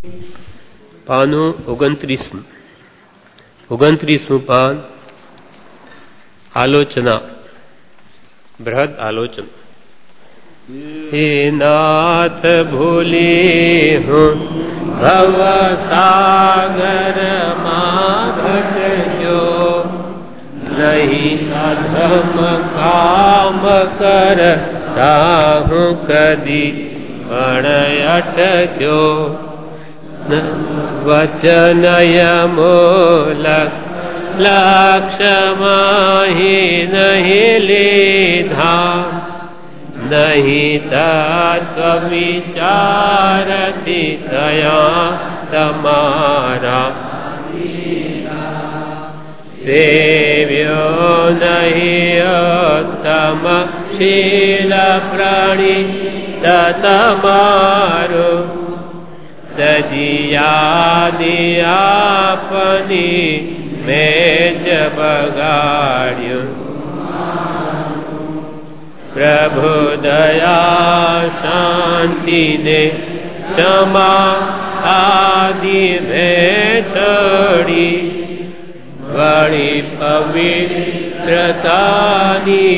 પાનું 29મું પાન. આલોચના, બૃહદ આલોચના. હે નાથ ભૂલી હું ભવસાગરમાં ભટક્યો, નહીં અધમ કામ કરતા હું કદી પણ અટક્યો. વચનયમૂલક લક્ષ્યમાહી નહીં લીધા, નહીં તત્વ વિચારથી થયા તમારા. સેવ્યો નહીં ઉત્તમ શીલ પ્રાણી તમારું, તજિયાદી આપની મેં જ બગાડ્યું. પ્રભુ દયા શાંતિને ક્ષમા આદિ મેં છોડી, વળી પવિત્રતાની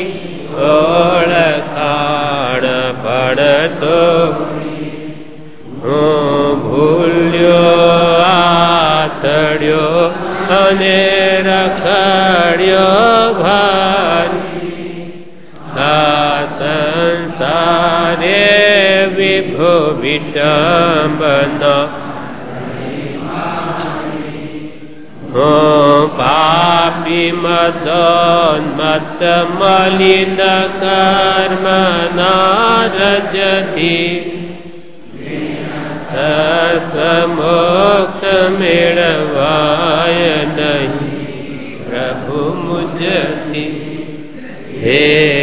ઓળખાણ પડતો. હું ભૂલ્યો આતડ્યો અને રખડ્યો ભારી, સંસારે વિભો વિટંબના. હું પાપી મદોન્મત્ત મલિન કર્મના રજથી, મોક્ષ મેળવાય નહીં પ્રભુ મુજથી. હે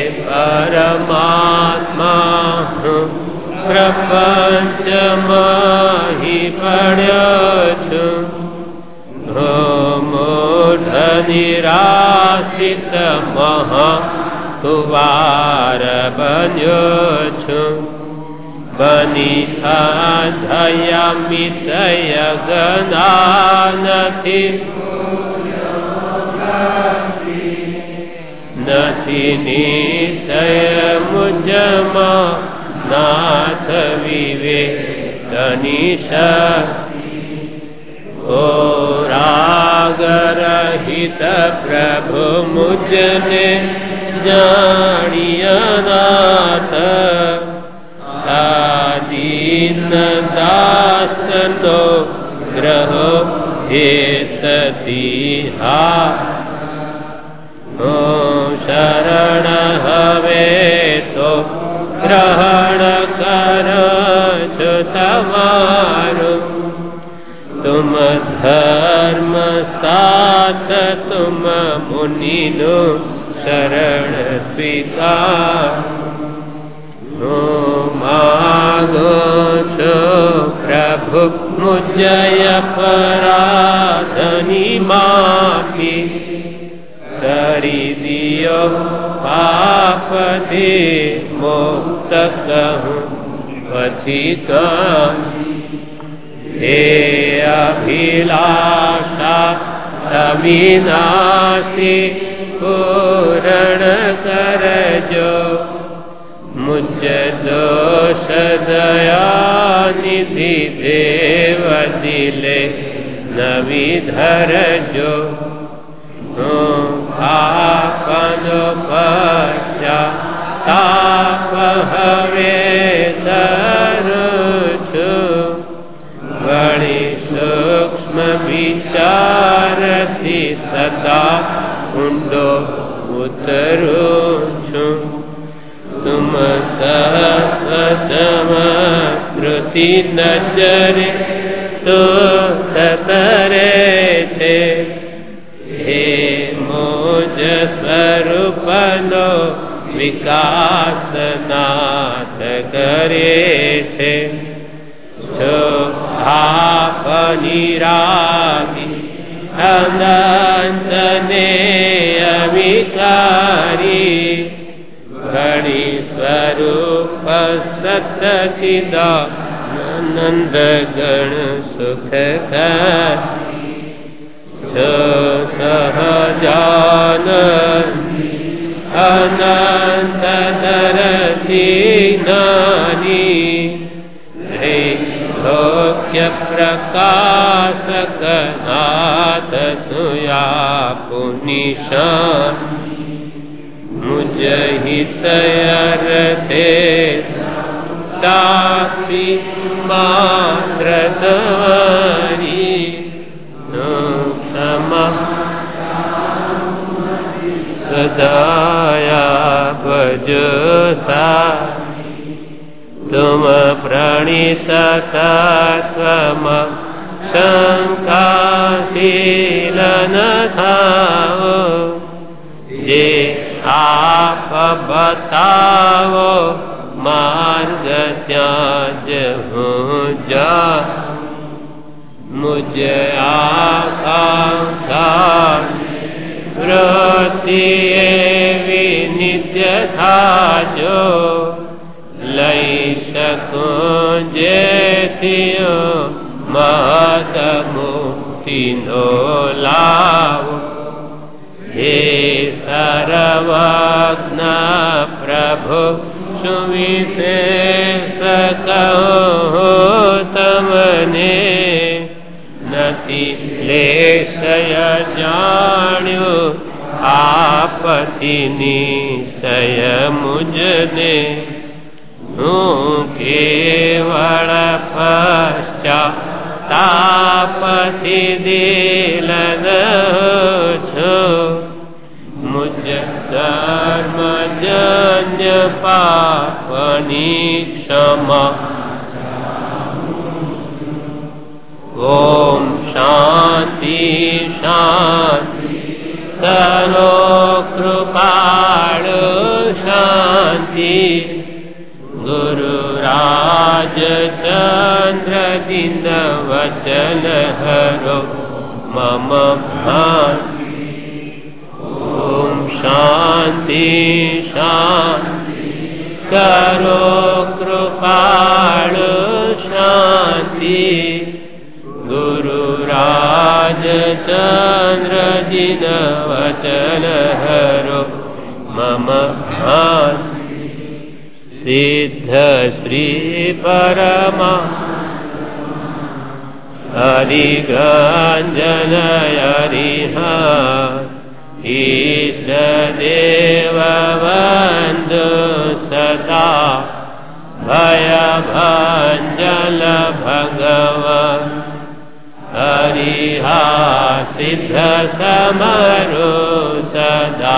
પરમાત્મા હું પ્રપંચમાં પડ્યો છું, મૂઢ નિરાશ્રિત મહાકુવાર બન્યો છું. બની અધયામિતય ગના નથી, નથી નિશ્ચય મુજમાં નાથ વિવેકની શક્તિ. ઓ રાગ રહિત પ્રભુ મુજને જાણ્ય નાથ, દીન દાસનો ગ્રહ હેતથી હા. શરણ હવે તો ગ્રહણ કર છો તમારું, તુમ ધર્મ સાથ તુમ મુનિનો શરણ સ્વીકાર. માગો છો પ્રભુ મુજય પરાધની માફી, કરી દિયો પાપથી મુક્ત કહું પછી કહી. હે અભિલાષા અવિનાશી પૂરણ કરજો, મુજ દોષ દયા નિધિ દેવ દિલે નવી ધરજો. હું પાપનો પશ્ચાતાપ હવે ધરું છું, વળી સૂક્ષ્મ વિચારથી સદા ઊંડો ઉતરું છું. તુમ સત્વસમૃતિ નજરે તો તરે છે, હે મોજ સ્વરૂપનો વિકાસ નાથ કરે છે. જો આપની રાગી અનંતને અવિકારી, ઘણી સ્વરૂપ સત ચિદા आनंद गण सुख जो सहजान अनंत दरसी नानी लोक्य प्रकाशक नाथ सुया पुनिशान मुझ हितयरते साक्षी मात्र तवरी सदाया भजसा तुम प्रणीत तत्त्वम शंकाशील न थाओ जे आप बताओ मार्ग त्याज हूँ जा मुझे आकांक्षा वृत्ति विनित्य था जो लई सकूं जेतियो महत मुक्ति नो लाओ हे सर्वज्ञ प्रभु सुविशेष कहो तमने नति लेशय जाण्यो आपति निश्चय मुझने हूँ केवल पश्चातापति दिलन छो मुझ धर्म जन्य पापनि क्षमा ओम शांति शांति करो कृपाळु शांति गुरु राज चंद्र दिन वचन हरो मम भांति ओम शांति शांति करो कृपाळु शांति गुरु राज चंद्र जिन वचन हरो मम भांति सिद्ध श्री परमा हरिगंजन हरिहा ईश देव बंधु सदा भय भंजन भगवान हरिहा सिद्ध समरो सदा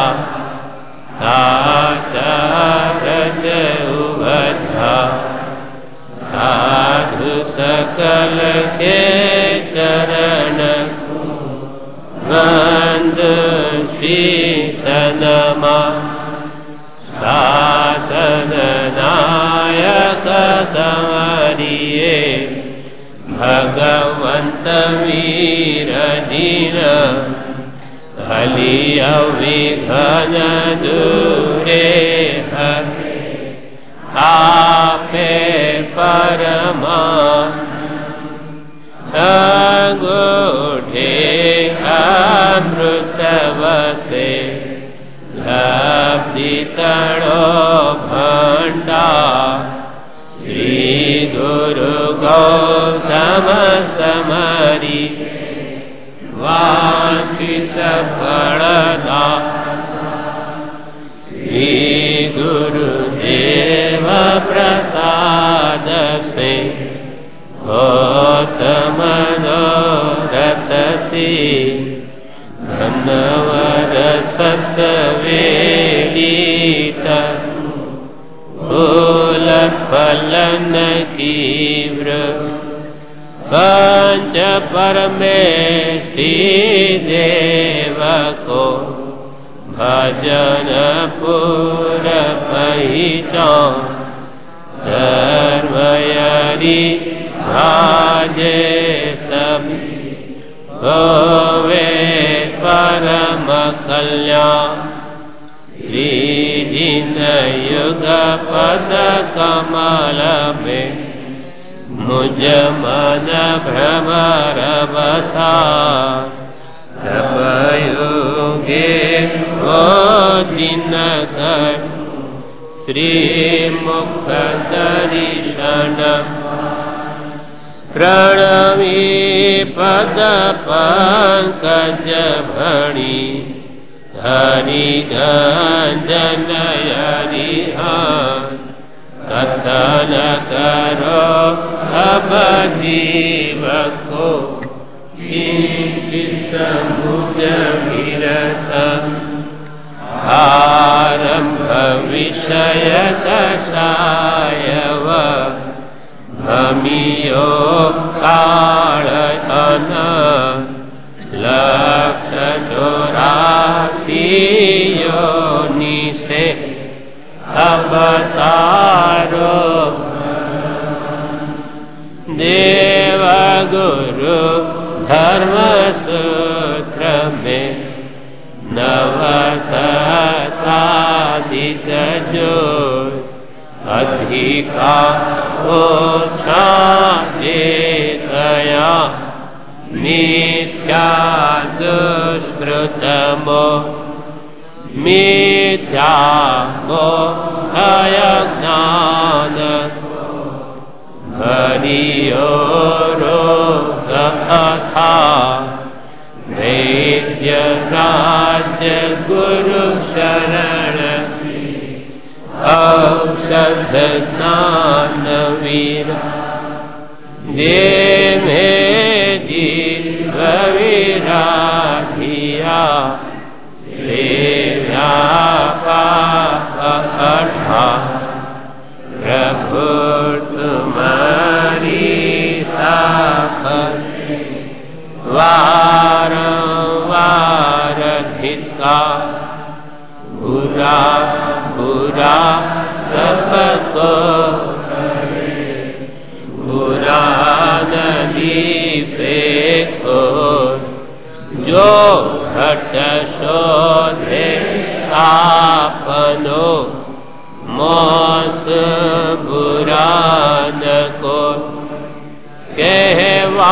आचरत उभा साधु सकल के चरण वंद शीसनमा शासन नायक संवरिये भगवंत वीर दीन हलि अविघ्न दूरे हरे आपे परमा अंगूठे अमृत वसे लब्धि तड़ो भंडार श्री गुरु गौतम समरी वांछित फलदा श्री गुरुदेव प्रसाद से होत मनोरथ सी धनवर सतवेदीत फूल फलन तीव्र पंच परमेष्टि देव को भजन पुर पहिचान धर्मयरि भाजे सभी होवे परम कल्याण श्री दीन युग पद कमल में मुझ मन भ्रमर बसा तब योगे वो दिन कर श्री मुख दर्शन प्रणवी पद पंकज भणी हरि गंजन हरिहर कथन करो अब जीव को मुझ विरत आरंभ विषय दशायव भमियो काल अन लक्ष 84 योनि से अवतारो देव गुरु धर्म सूत्र में नवतादित जो अधिका ओछा देतया मिथ्या दुष्कृतमो मिथ्या मोहय ज्ञान हरियो रोग कथा वैद्य राज्य गुरु शरण औषध ज्ञान वीर दे में जीव विराधिया सेव्या पाप अठा प्रभु तुम्हारी साखी वारंवार धिक्का बुरा बुरा सबको बुरा नदी से को जो घट शोधे आपनो मोस बुरा न को कहवा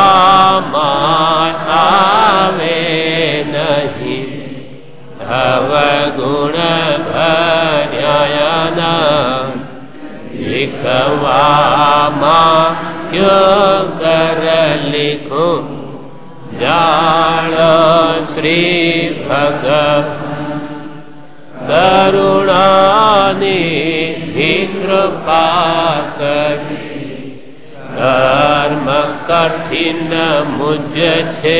मातावे नहीं भव गुण भर्यन लिखवा माँ क्यों कर लिखूं जान श्री भगव करुणानिधि कृपा करी कर्म कठिन मुझ छे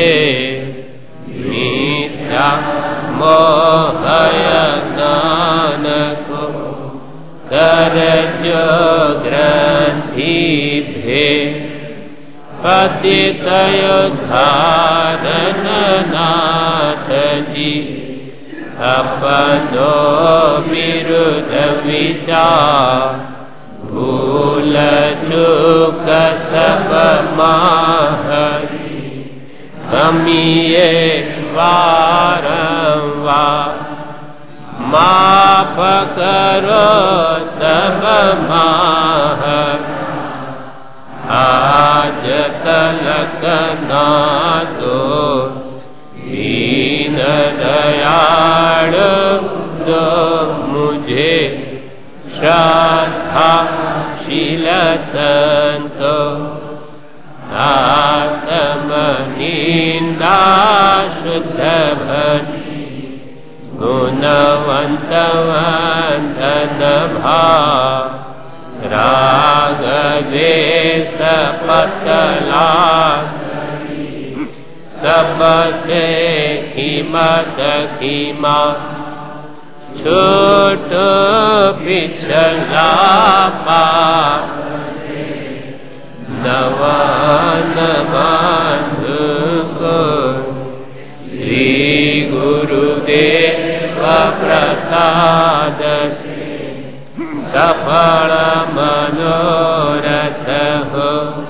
मिथ्या मोहय ज्ञान को कर जो ग्रंथि भे पतित उद्धारण नाथ जी अपनो विरुद्ध विचार भूल चूक सब माहरी हमिये वारंवार माफ करो सब माहर आज तलक ना दो दीन दयाल दो मुझे श्रद्धाशील संतो आत्म निंदा शुद्ध भजी गुणवंत वंदन भाव राग द्वेष पतला सबसे कीमत कीमा छोट पिछला पाप नवान बंधु को श्री गुरुदेव प्रसाद से सफल मनोरथ हो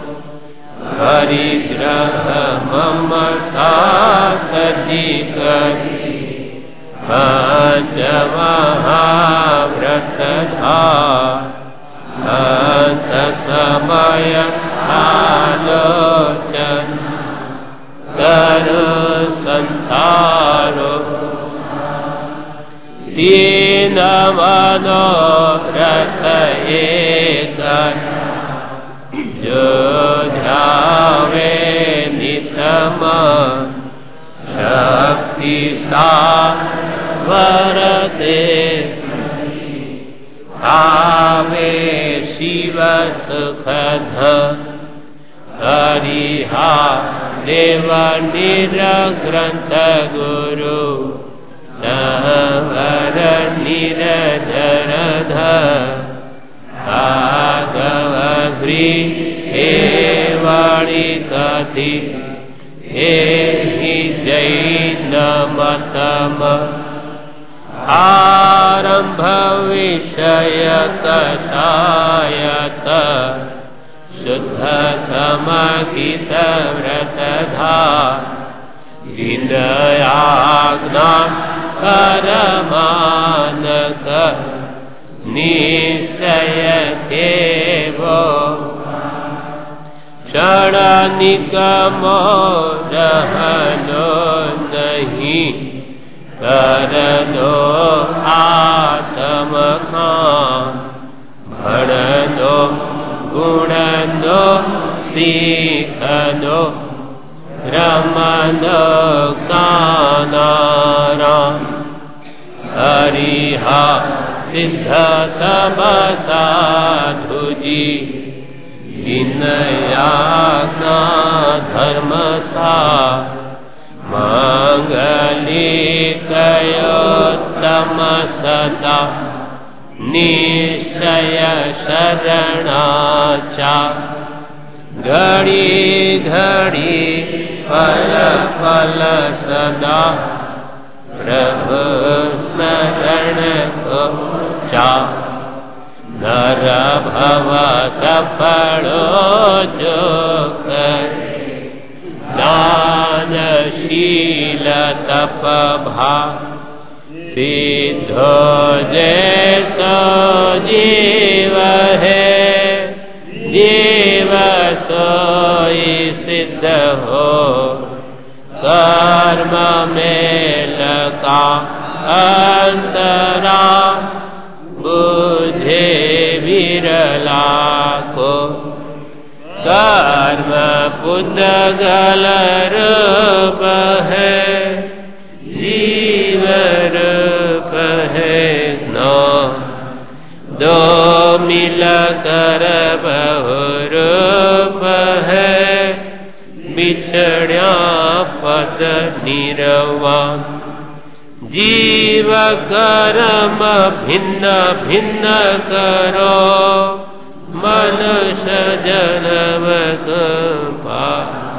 परिग्रह ममता सजी करी पंच महाव्रत था अंत समय आलोचन करो संतारो दीन मनोरथ एक जो ध्यावे नितम शक्ति सावरते आवे शिव सुखद हरिहा देव निरग्रंथ गुरु सहवर निरधर भागव हे वाणी कथि हे जैन मतम आरंभ विषय कषायत शुद्ध समगित व्रतधा विनयाज्ञा करमानक निश्चय देवो क्षणनिगमो रहनो नहीं कर दो आत्म भण दो गुण दो सीख दो रमन कानारा हरिहा सिद्ध सब साधु जी विनयाज्ञा धर्म सा मंगलिकयोत्तम सदा निश्चय शरणाचा घड़ी घड़ी पल पल सदा प्रभु स्मरण को चा नर भव सफलो जो करे दानशील तप भा सिद्धो जैसो जीव है जीव सोई सिद्ध हो कर्म में लगा अंतरा बुझे विरला को कर्म पुद्गल रूप है जीव रूप है नो दो मिल कर बहु रूप है बिछड़िया पद निर्वाण जीव कर्म भिन्न भिन्न करो मनुष्य जन्म पा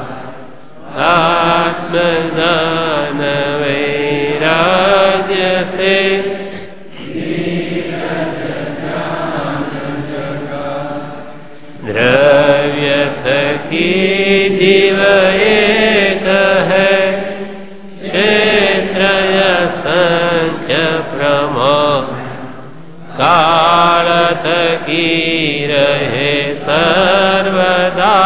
आत्मज्ञान वैराग्य से द्रव्य की जीव एक है क्षेत्र संख्य प्रमो कालत की रहे सर्वदा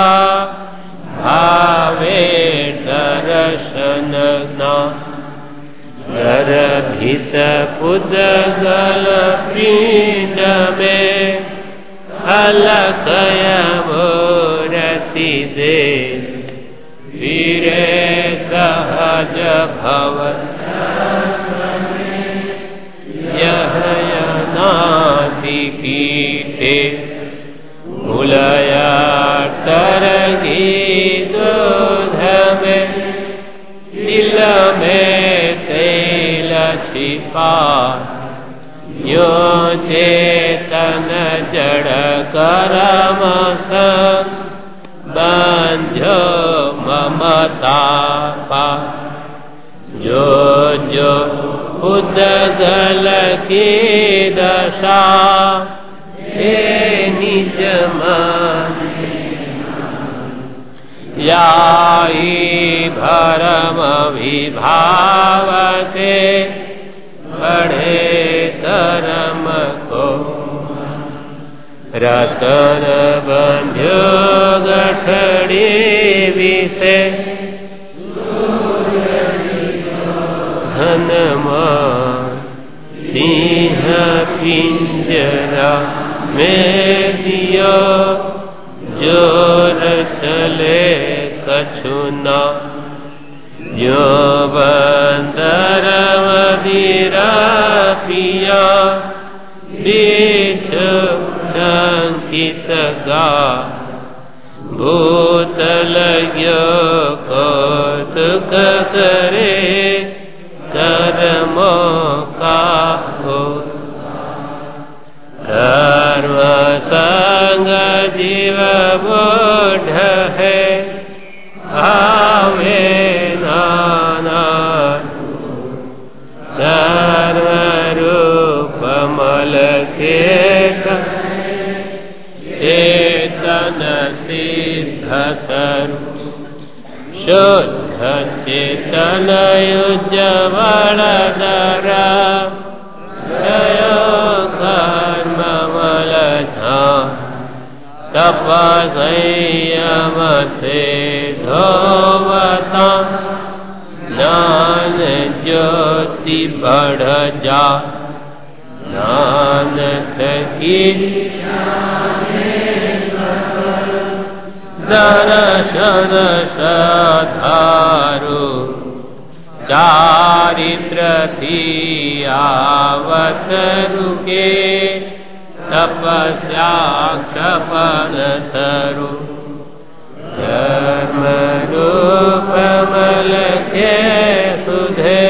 भावे दर्शन गर्भित पुद्गल पिंड में अलकय मूर्ति दे वीरे सहज भव यह नाति कीटे मुलया तरगी दूध में दिल में तेल छिपा यो चेतन जड़ करम बंझो ममता पा जो जो उद्गल की दशा हे निज मन याई भरम विभावते बढ़े धर्म को रतन बंध्यो घड़ी विषे धनमान सिंह पिंजरा में दिया जोर चले कछुना जो बंदर मदिरा पिया बीच अंकित गा भूत लग्यो कौतुक करे कर्मो का हो कर्म संग जीव बोध है आवे नाना कर्म रूप मल के चेतन सिद्ध स्वरूप शुद्ध चेतन उज्ज्वल दरा जय कर्म मल तप संयम से धोवता ज्ञान ज्योति बढ़ जा नानक की दर्शन सधारो चारित्र थी आवत रुके तपस्या क्षपन सरो धर्म रूप मल के सुधे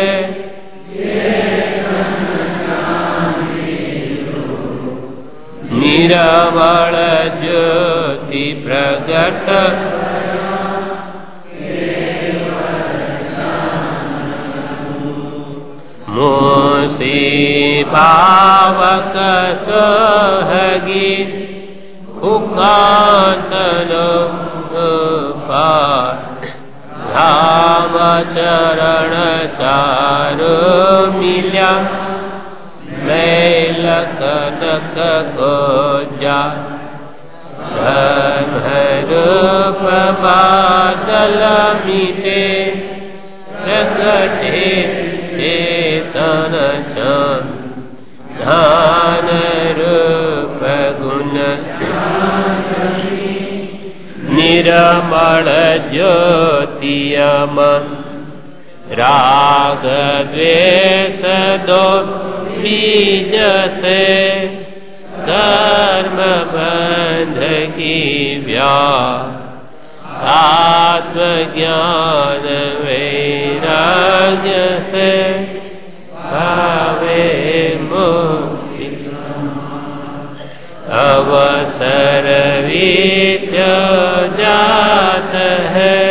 निरवल ज्योति प्रगट मोसी पावक सोहगी उकांतनो धाम चरण चारो मिल्या मैलकनक को जा धर्म रूप बादल मिटे प्रकटे चेतन चंद ध्यान रूप गुण निरमल ज्योतियमन राग द्वेष दो बीज से कर्म बंध की व्या आत्मज्ञान वैराग्य से भावे मुक्ति अवसर विद्य जात है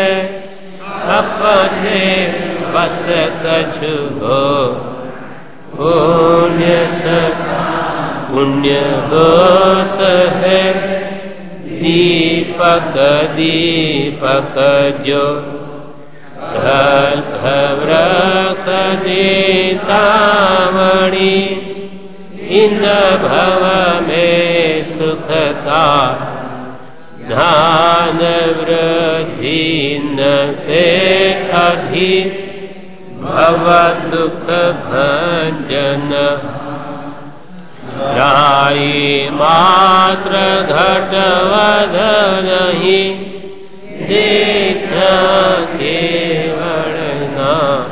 अपने बस कछु हो पुण्य होत है दीपक दीपक जो वृक्ष देतामणि इंद्र भव में सुख का धान वृद्धि न से अधिक भव दुख भंजन राई मात्र घटवध नहीं देखा केवल नाम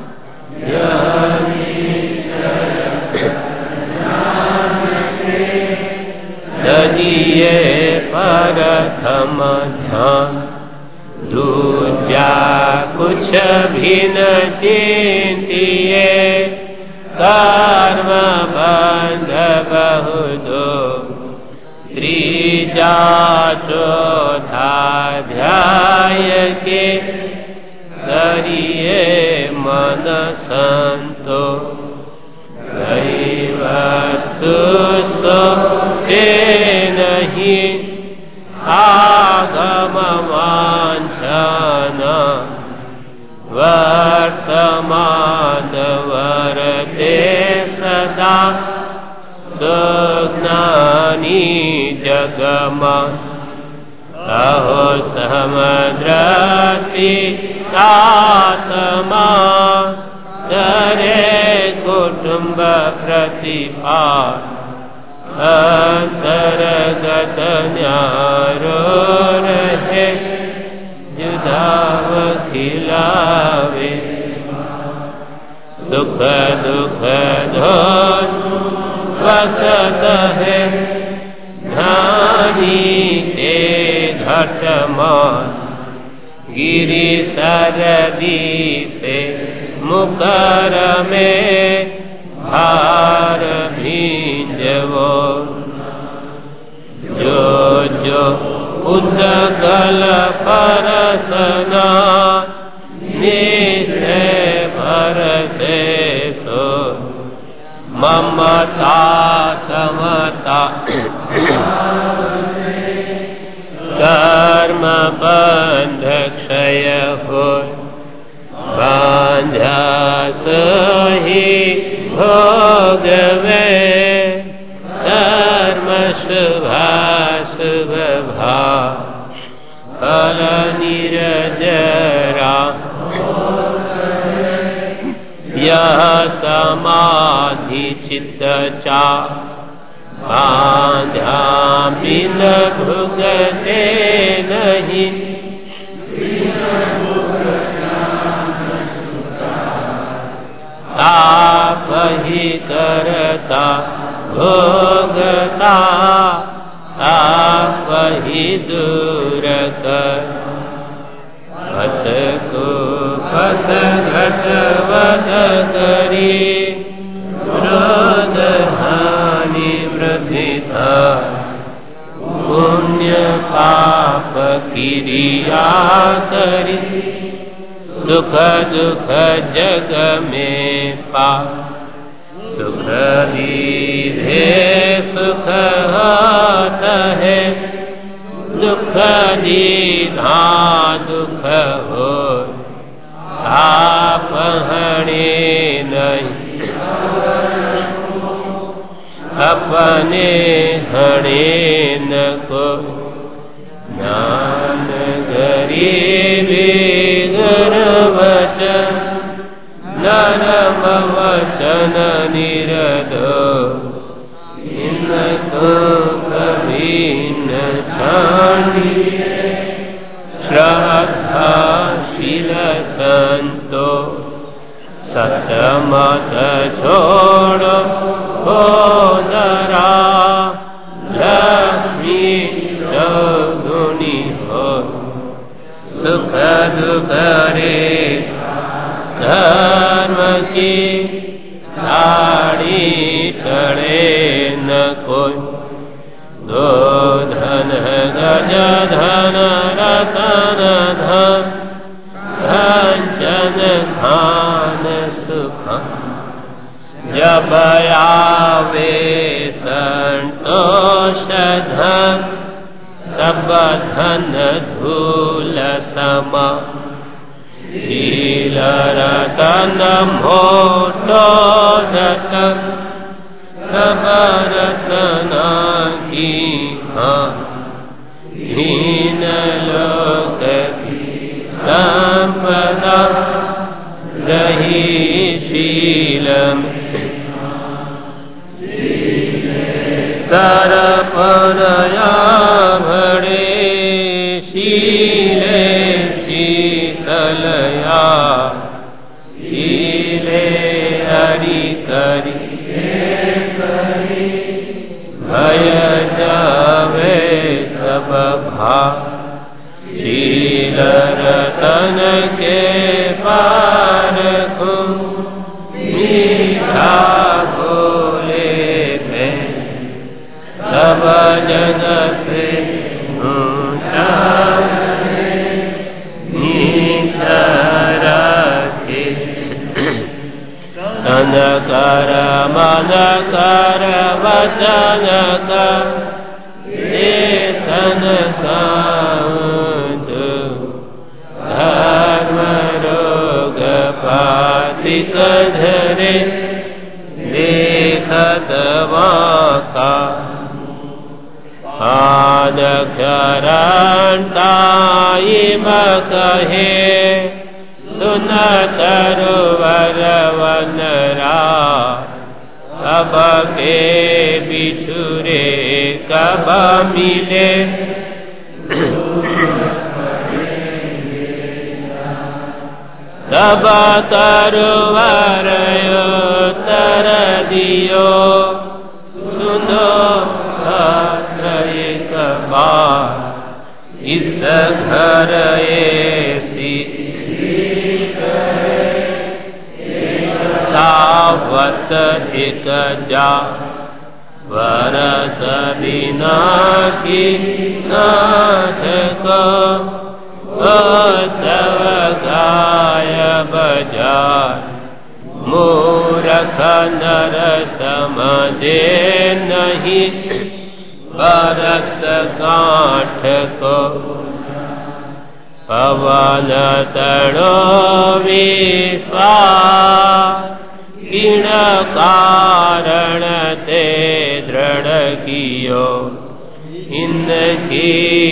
दीये परथम ध्यान दूजा कुछ भी न चिंतिए कर्म बंध बहु दो त्रीजा चौथा ध्याय के करिए मन संतो वस्तु सो के नहीं आगम वांछन वर्तमान वरते सदा सुज्ञानी जगम अहो સમદ્રતિ આત્મા દરે કુટુંબ પ્રતિભા અંતર્ગત ન્યારો રહે જુદા ખિલાવે સુખ દુઃખ ધોન વસત હે જ્ઞાની તે ઘટમાં गिरि सरदी से मुकर में भार भींजवो जो जो उद्गल परसना निसे भरते सो ममता समता कर्म बंध क्षय हो बांधा सही भोगवे कर्म शुभाशुभ भाव फल निरजरा यह समाधि चित्त चा बांधा बिन भुगते नहीं आप ही करता भोगता आप ही दूर कर पथ को पथ घट वध करी क्रोध हानि वृद्धि था पुण्य पाप क्रिया करी सुख दुख जग में पा सुख दीधे सुख होत है दुख दीधा दुख हो आप हणे नहीं अपने हणे न को ज्ञान गरीबी वचन नरम वचन निरदो इनको कभी न छाड़िए श्रद्धा शील संतो सतमत छोड़ो होदरा लक्ष्मी चौगुनी हो सुख दुख रे धर्म की दाढ़ी टड़े न कोई दो धन गज धन रतन धन कंचन धान सुख जब आवे संतोष धन सब धन धूल सम शील रतन मोटो रतन सब रतन की हीन लोक की संपदा रही शील सरपनया भड़े शीले शीतलया शीले हरि करी भय जावे सब भा शील रतन के पार को मीठा सब जग से ऊंचा नीचा रखे तन कर मन कर वचन कर तन धर्म रोग पातिक धरे देखत वाका आदक्षरांत ताईम कहे सुन तरुवर वनरा अब के बिछुरे कब मिले तब तरुवर उत्तर दियो सुनो एक बार इस घर ऐसी तावत एक जा वरस बिना की नाटक सब गाय बजार मूरख नर समझे नहीं बरस काठ को पवन तड़ो विश्वास किण कारण ते दृढ़ कियो इनकी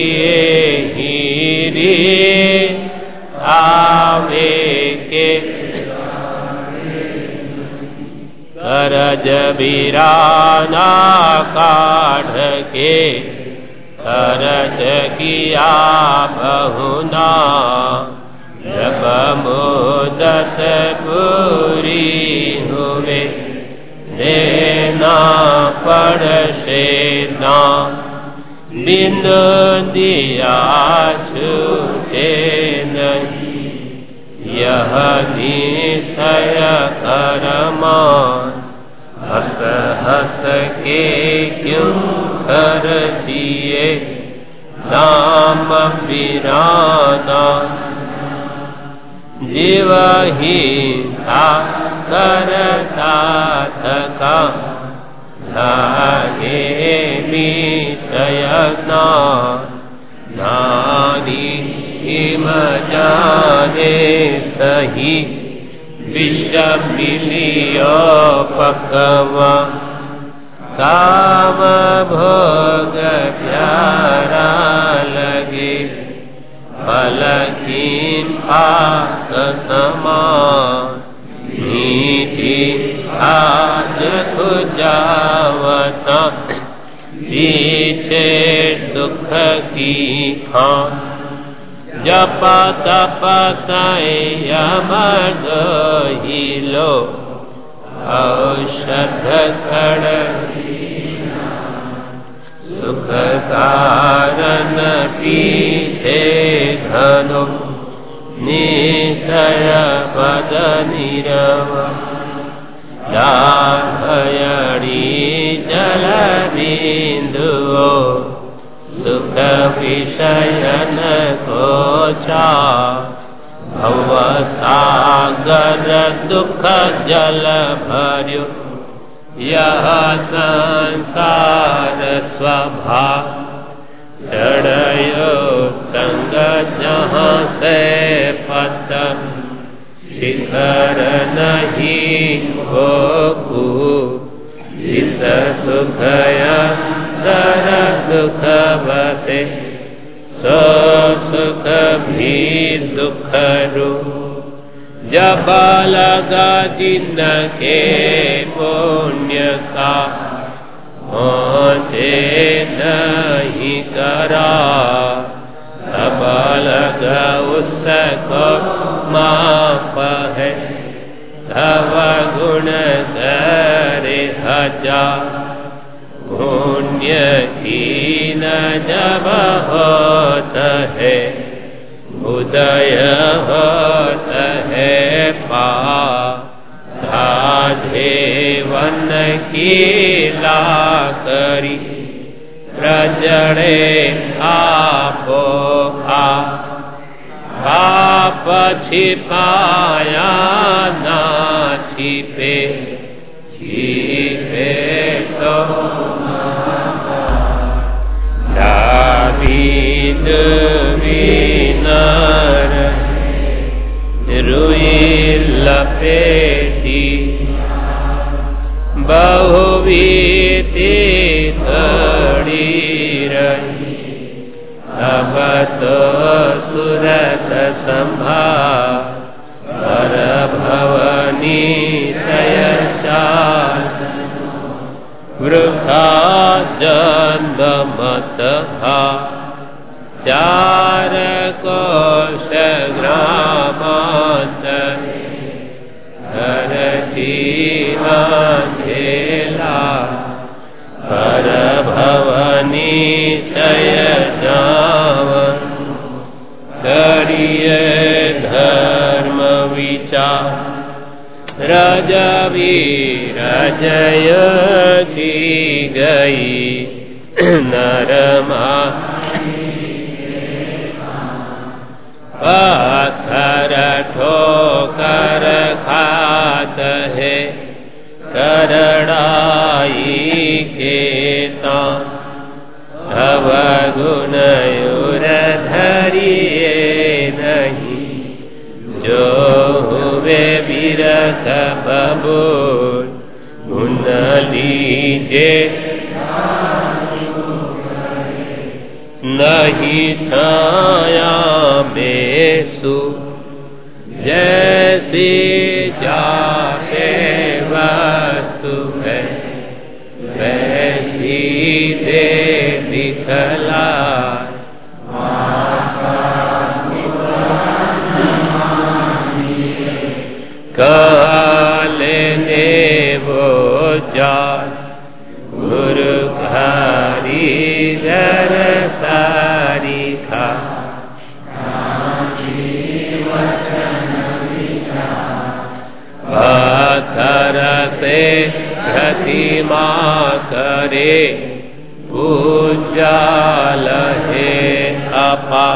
हीरी आवे के करज बिराना काढ़ के करज किया बहुना जब मुदत पूरी हुए देना पड़से ना बिंदु दिया छूटे नहीं यह निश्चय करमान हस हस के क्यों खर्चिए नाम बिराना जीव ही सा करता थका धागे विषयना नारी हिम जाने सही विष मिलियो पकवा काम भोग प्यारा लगे फलकीन पाक समान मीठी आज खुजावता पीछे दुख की खान जप तप संयम ही लो औषध खड़ सुख कारण पीछे धनो निश्चय पद निरव भयड़ी जल बिंदुओ सुख विषयन को चा भव सागर दुख जल भर्यो यह संसार स्वभाव चढ़यो तंग जहाँ से पतन शिखर नहीं हो इस सुख दर दुख बसे सो सुख भी दुख रू जब लगा जिनके पुण्य का पहुँचे नहीं करा तब लगा उसको माप है तब गुण करे हजार पुण्य हीन जब होता है उदय होता है पा धाधे वन की लाकरी प्रजड़े आपो आप छिपाया ना छिपे छिपे तो दावीद विनर रुई लपेटी बहुवीती खड़ी रही भवतो सुरत संभा पर भवनी शयशाल वृथा जन्म मत चार कोश ग्रामांतर हर जीवांधेला पर भवनी शय जावन करिए धर्म विचार रजवीर जय की गई नरमा पत्थर ठोकर खात है करड़ाई के तव गुण उर धरिए नहीं जो हुए बिरख बबूल गुण लीजे नहीं छाया में सु जैसी जाके वस्तु है वैसी दे दिखला काले ने वो जात गुरु घरी दर सारी खा पत्थर से प्रतिमा करे उजाल है अपा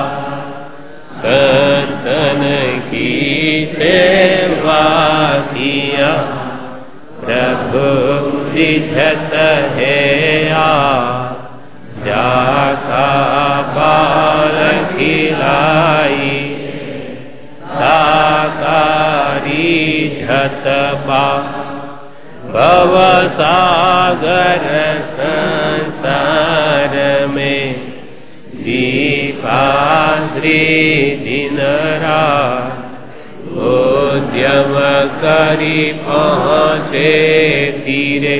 संतन की सेवा किया प्रभु रिझत है जाका बाल खिलाई साकारी झतबा भव सागर संसार में दीपा श्री दिन रात उद्यम करी पहुँचे तीरे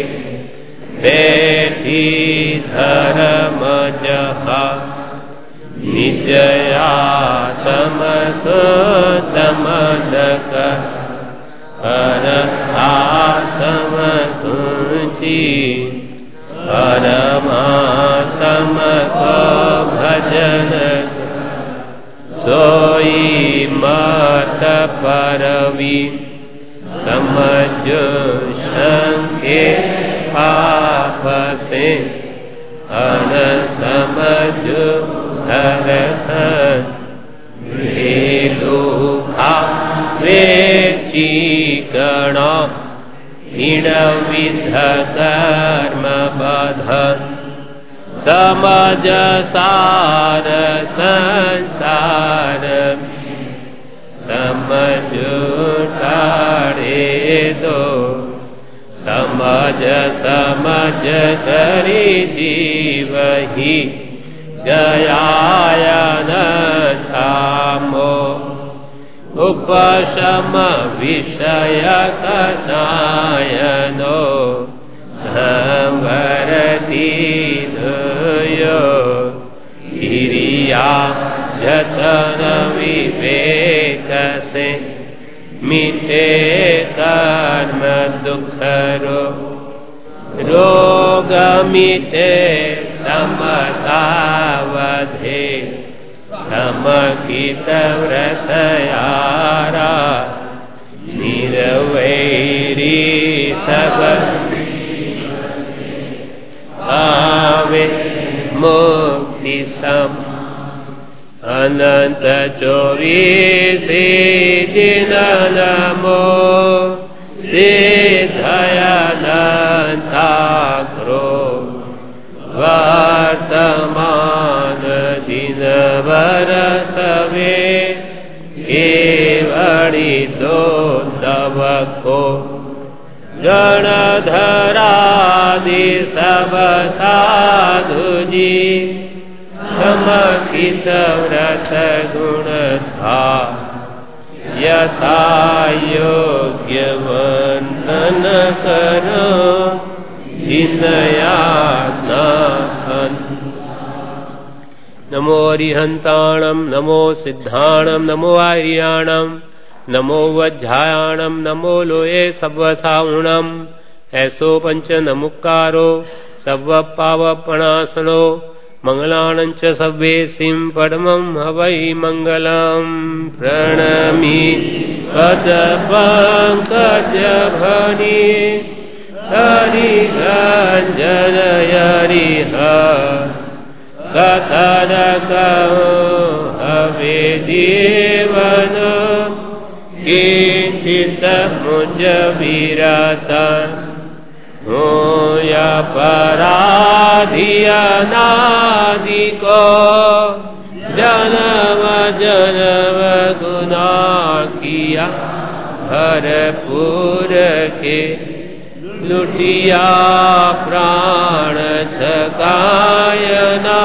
बैठी धर्म जहा निजयातम दमन कर आत्म तुझी परमात्म को भजन सोई मत परवी समझ शंके पाप से अन समझ धरथन लोखा वे चीकण हीण विध कर्म बधन समझ सार संसार समझ टाड़े दो समझ समझ करी जीव ही गयायनतामो उपशम विषय कषायनो संवरती धयो हिरिया जतन विवेक से मिटे कर्म दुख रोग मिटे समतावधे समकित व्रत यारा निरवैरी सब आवे मुक्ति सम अनंत 24 दिन नमो सिद्धयानंताक्रो वर्तमान दिन बरसवे केवड़ी दो तव को गणधरादि सब साधु जी सम समकित व्रत गुण था यथा योग्य वंदन करो जिनयाज्ञा। नमो अरिहंताणं नमो सिद्धाणं नमो आर्याणं नमो वज्झायाणं नमो लोये सव्वसाउणं। ऐसो पंच नमुक्कारो सव्व पावपणासनो मंगलानंच सव्वेसिं परमं हवै मंगलम्। प्रणमि पद पंकज भणि हरिगंजन हरिह कथन कहो हवे देवन किंचित मुझ विरता हो या पराधियनादि को जन्म जन्म गुनाह किया भरपूर के लुटिया प्राण सकायना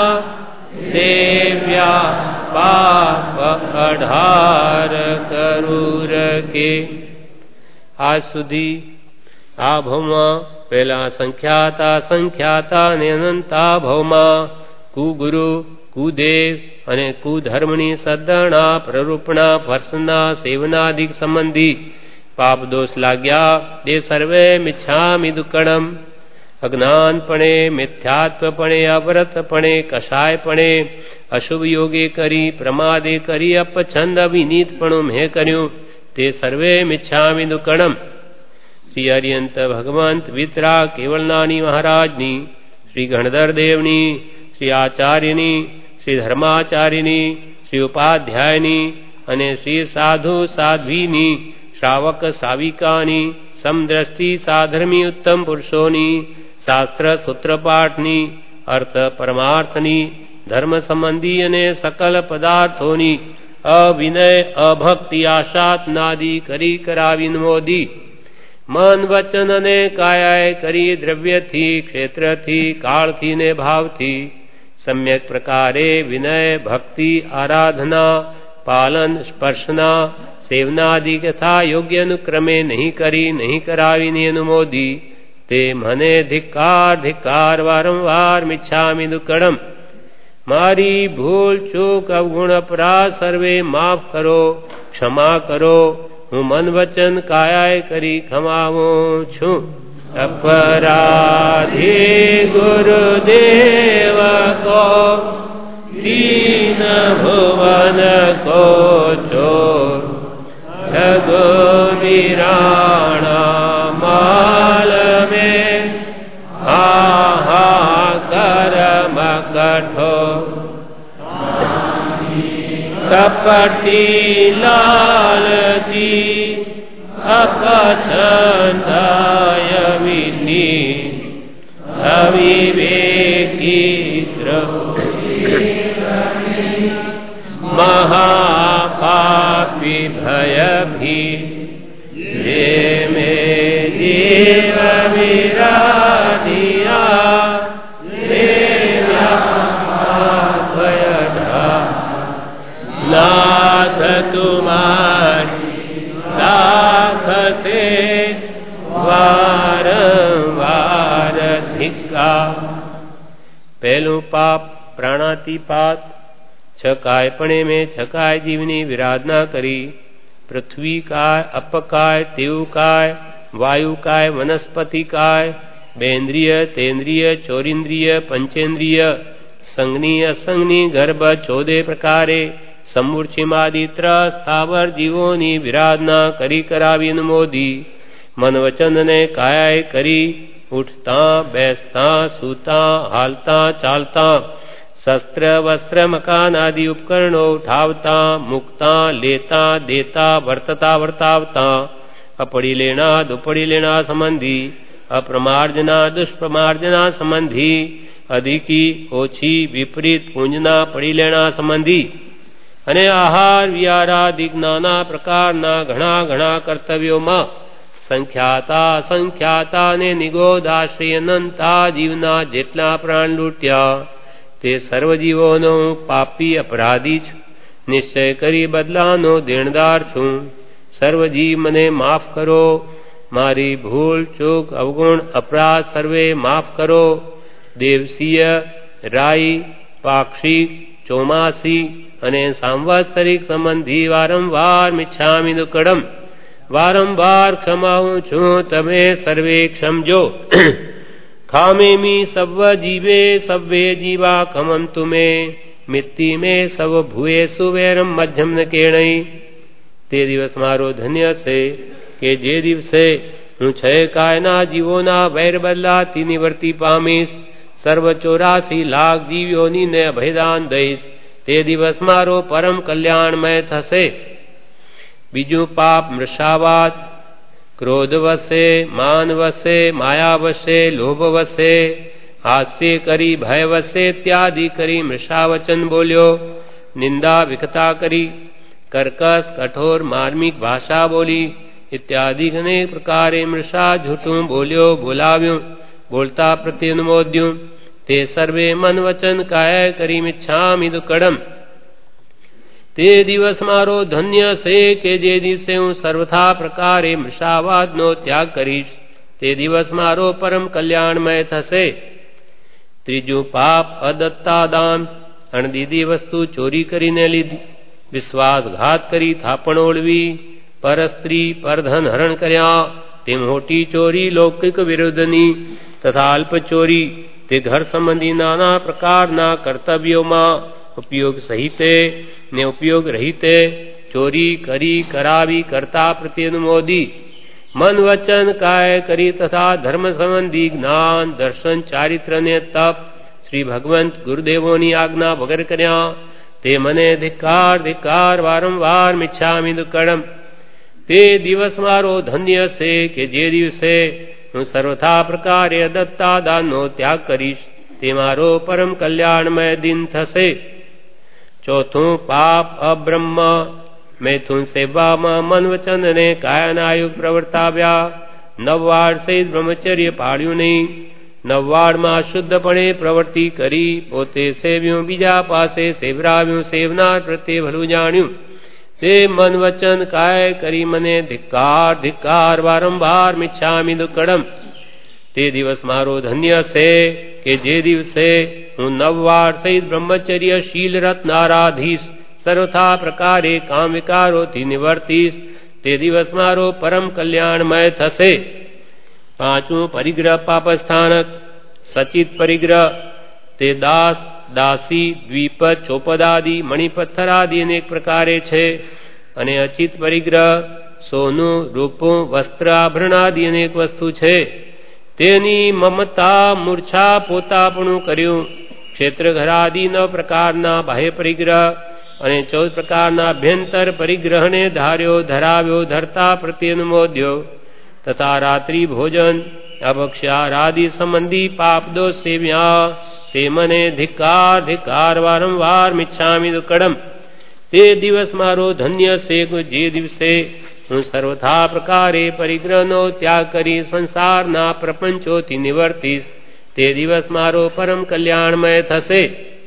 सेव्या पाप अढ़ार करूर के। आज सुधी આ ભવમાં પહેલા સંખ્યાતા ને અનંતા ભવમાં કુગુરુ કુદેવ અને કુધર્મની સદ્દણા પ્રરૂપણા ફર્સના સેવનાદિક સંબંધી પાપ દોષ લાગ્યા તે સર્વે મિચ્છામિ દુક્કડમ। અજ્ઞાનપણે મિથ્યાત્વપણે અવ્રતપણે કષાયપણે અશુભ યોગે કરી પ્રમાદે કરી અપછંદ વિનીતપણું મેં કર્યું તે સર્વે મિચ્છામિ દુક્કડમ। श्री हरियंत भगवंत वितरा केवलनानी महाराजनी श्री गणधर देवनी श्री आचार्यनी श्री धर्माचार्यनी श्री उपाध्यायनी अने श्री साधु साध्वीनी श्रावक साविकानी समद्रष्टि साधर्मी उत्तम पुरुषोनी शास्त्र सूत्रपाठनी अर्थ परमार्थनी धर्म संबंधी अने सकल पदार्थोनी अविनय अभक्ति आशातनादि करी करावीन मोदी मन वचन ने कायाए करी द्रव्य थी क्षेत्र थी काल थी ने भाव थी सम्यक प्रकारे विनय भक्ति आराधना पालन स्पर्शना सेवनादि तथा योग्य अनुक्रमे नहीं करी नहीं करावी ने अनुमोदी ते मने धिक्कार धिक्कार वारंवार मिच्छामि दुक्कड़म। मारी भूल चूक अवगुण अपराध सर्वे माफ करो क्षमा करो હું મન વચન કાયાએ કરી ખમાવું છું। अपराधी गुरुदेव को दीन भुवन को चोर ठगो वीराणा माल में आहा कर्म कठोर कपटी लालची अपछंदाय विनी अविवेकी महापापी भय भी ये में जीव विराधिया नाथ तुम्हारी लाख से वारंवार धिक्का। पहलू पाप प्राणातिपात छकायपणे में छकाय जीवनी विराधना करी। पृथ्वी काय अपकाय तेवकाय वायुकाय वनस्पतिकाय बेन्द्रिय तेन्द्रिय चोरिंद्रिय पंचेन्द्रिय संगनी असंगनी गर्भ 14 प्रकारे समूर्छिमादित्र स्थावर जीवोनी विराधना करी करावी अनुमोदी। मन वचन ने कायाए करी उठता बैसता सूता हालता चालता शस्त्र वस्त्र मकान आदि उपकरणों उठावता मुकता लेता देता वर्तता वर्तावता अपड़ी लेना दुपड़ी लेना संबंधी अप्रमार्जना दुष्प्रमार्जना संबंधी अधिकी ओछी विपरीत पूंजना पड़ी लेना संबंधी અને આહાર વિહારાદિક નાના પ્રકારના ઘણા ઘણા કર્તવ્યોમાં સંખ્યાતા સંખ્યાતા અને નિગોદાશ્રી અનંતા જીવના જેટલા પ્રાણ લૂટ્યા તે સર્વજીવોનો પાપી અપરાધી છું, નિશ્ચય કરી બદલાનો દેણદાર છું. સર્વજીવ મને માફ કરો, મારી ભૂલ ચૂક અવગુણ અપરાધ સર્વે માફ કરો. દેવસીય, રાઈ, પાક્ષિક, ચોમાસી અને સાંવત્સરિક સંબંધી વારંવાર મિચ્છામિ દુક્કડમ, વારંવાર ક્ષમાવું છું, તમે સર્વે ક્ષમજો. ખામેમી સવ્વ જીવે સવ્વે જીવા ખમમ તુમે મિત્તિ મે સવ ભૂએસુ વેરમ મધ્યમ ન કેણઈ. તે દિવસ મારો ધન્ય છે કે જે દિવસે હું 6 કાયના જીવોના વૈર બદલાથી નિવૃત્તિ પામીશ, સર્વ 84 લાખ જીવ્યોનીને અભયદાન દઈશ. તે દિવસ મારો પરમ કલ્યાણમય થશે. બીજું પાપ મૃષાવાદ, ક્રોધ વસે, માન વસે, માયા વસે, લોભ વસે, હાસ્ય કરી, ભય વસે ઇત્યાદિ કરી મૃષાવચન બોલ્યો. નિંદા વિકતા કરી, કર્કશ કઠોર માર્મિક ભાષા બોલી ઇત્યાદિ અનેક પ્રકારે મૃષા જૂઠું બોલ્યો, બોલાવ્યું, બોલતા પ્રત્યનુમોદ્યું. તે સર્વે મન વચન કાય કરી મિચ્છામિ દુક્કડમ. તે દિવસ મારો ધન્ય છે કે જે દિવસે હું સર્વથા પ્રકારે મૃષાવાદનો ત્યાગ કરીશ. તે દિવસ મારો પરમ કલ્યાણમય થશે. ત્રીજું પાપ અદત્તાદાન, અણદીદી વસ્તુ ચોરી કરીને લીધી, વિશ્વાસઘાત કરી થાપણ ઓળવી, પરસ્ત્રી પરધન હરણ કર્યા, તે મોટી ચોરી લૌકિક વિરુદ્ધની તથા અલ્પ ચોરી તે ઘર સંબંધી નાના પ્રકારના કર્તવ્યોમાં ઉપયોગ સહિતે ને ઉપયોગ રહિતે ચોરી કરી કરાવી કરતા પ્રત્યનુમોદી, મન વચન કાય કરી તથા ધર્મ સંબંધી જ્ઞાન દર્શન ચારિત્ર ને તપ શ્રી ભગવંત ગુરુદેવોની આજ્ઞા વગર કર્યા, તે મને ધિક્કાર ધિક્કાર વારંવાર મિચ્છામિ દુક્કડમ. તે દિવસ મારો ધન્ય છે કે જે દિવસે હું સર્વથા પ્રકારે અદત્તા દાનનો ત્યાગ કરીશ. તે મારો પરમ કલ્યાણમય દિન થશે. ચોથું પાપ અબ્રહ્મ, મૈથુન સેવામાં મન વચન અને કાયાના યુગ પ્રવર્તાવ્યા. 9 વાળ સહિત બ્રહ્મચર્ય પાળ્યું નહીં. 9 વાળમાં શુદ્ધપણે પ્રવૃત્તિ કરી, પોતે સેવ્યું, બીજા પાસે સેવરાવ્યું, સેવનાર પ્રત્યે ભલું જાણ્યું. તે મન વચન કાય કરી મને ધિક્કાર ધિક્કાર વારંવાર મિચ્છામિ દુક્કડમ. તે દિવસ મારો ધન્ય છે કે જે દિવસે હું 9 વાળ સહિત બ્રહ્મચર્ય શીલ રત્નારાધીશ, સર્વથા પ્રકારે કામ વિકારોથી નિવર્તીશ. તે દિવસ મારો પરમ કલ્યાણમય થશે. પાંચમું પરિગ્રહ પાપસ્થાનક, સચિત પરિગ્રહ, તે દાસ દાસી દ્વિપદ ચોપદાદિ મણિપથ્થરાદિ અનેક પ્રકારે છે. અને અચિત પરિગ્રહ સોનું રૂપું વસ્ત્ર આભરણાદિ અનેક વસ્તુ છે. તેની મમતા મૂર્છા પોતાપણું કર્યું. ક્ષેત્ર ઘરાદિ 9 પ્રકારના બાહ્ય પરિગ્રહ અને 14 પ્રકારના અભ્યંતર પરિગ્રહને ધાર્યો, ધરાવ્યો, ધરતા પ્રત્યનુમોદ્યો તથા રાત્રિ ભોજન અભક્ષ્યારાદિ સંબંધી પાપ દોષ સેવ્યા. તે મને ધિક્કાર ધિક્કાર વારંવાર મિચ્છામિ દુક્કડમ. તે દિવસ મારો ધન્ય છે જે દિવસે હું સર્વથા પ્રકારે પરિગ્રહનો ત્યાગ કરી સંસારના પ્રપંચોથી નિવર્તીશ. તે દિવસ મારો પરમ કલ્યાણમય થશે.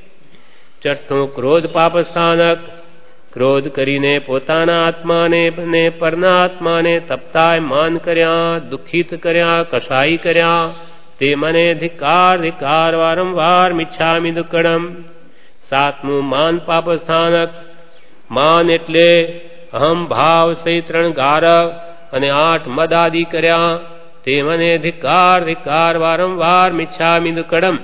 છઠ્ઠું ક્રોધ પાપસ્થાનક, ક્રોધ કરીને પોતાના આત્માને અને પરના આત્માને તપતાય માન કર્યા, દુઃખિત કર્યા, કસાઈ કર્યા. તે મને ધિક્કાર ધિક્કાર વારંવાર મિચ્છામિ દુક્કડમ. સાતમું માન પાપસ્થાનક, માન એટલે અહમ ભાવ સહિત 3 ગારવ અને 8 મદ આદિ કર્યા. તે મને ધિક્કાર ધિક્કાર વારંવાર મિચ્છામિ દુક્કડમ.